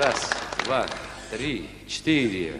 Раз, два, три, четыре.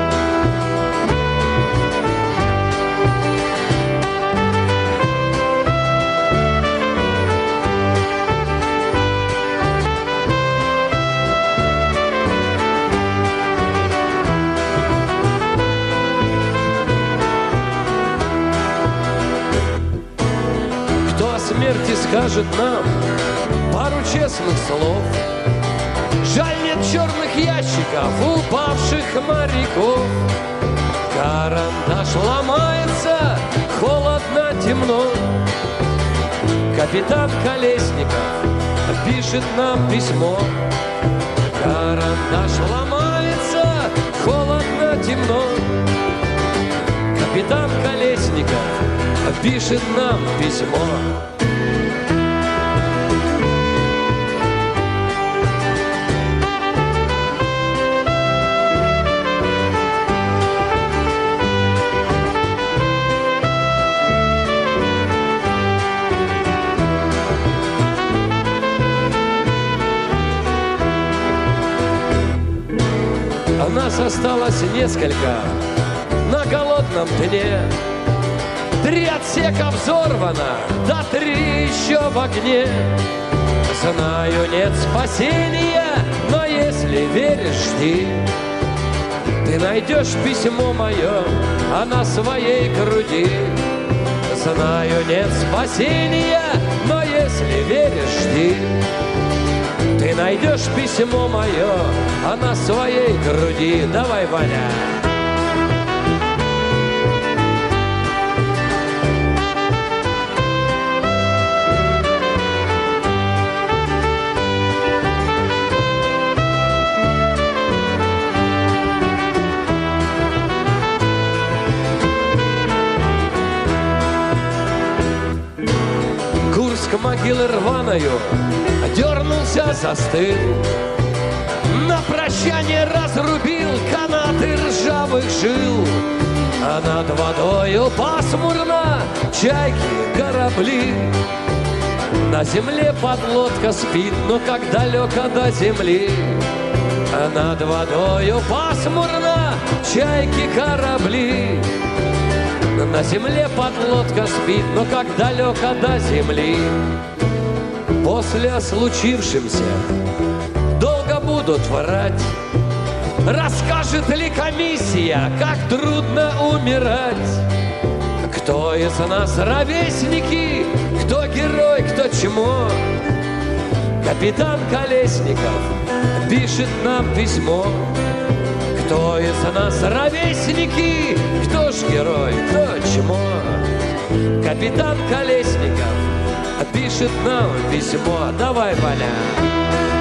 Кто о смерти скажет нам пару честных слов? Жаль, нет черных ящиков упавших моряков. Карандаш ломается, холодно, темно. Капитан Колесников пишет нам письмо. Карандаш ломается, холодно, темно. Капитан Колесников пишет нам письмо. Нас осталось несколько на голодном дне. 3 отсека взорвано, да 3 еще в огне. Знаю, нет спасения, но если веришь, жди. Ты найдешь письмо мое, а на своей груди. Знаю, нет спасения, но если веришь, жди. Ты найдешь письмо мое, а на своей груди. Давай, Ваня. Курск могилы рваною дернулся, застыл. На прощание разрубил канаты ржавых жил. А над водою пасмурно чайки, корабли. На земле подлодка спит, но как далеко до земли. А над водою пасмурно чайки, корабли. На земле подлодка спит, но как далеко до земли. После случившемся долго будут врать. Расскажет ли комиссия, как трудно умирать? Кто из нас ровесники, кто герой, кто чмо? Капитан Колесников пишет нам письмо. Кто из нас ровесники, кто ж герой, кто чмо? Капитан Колесников пишет нам письмо. Давай, Валя.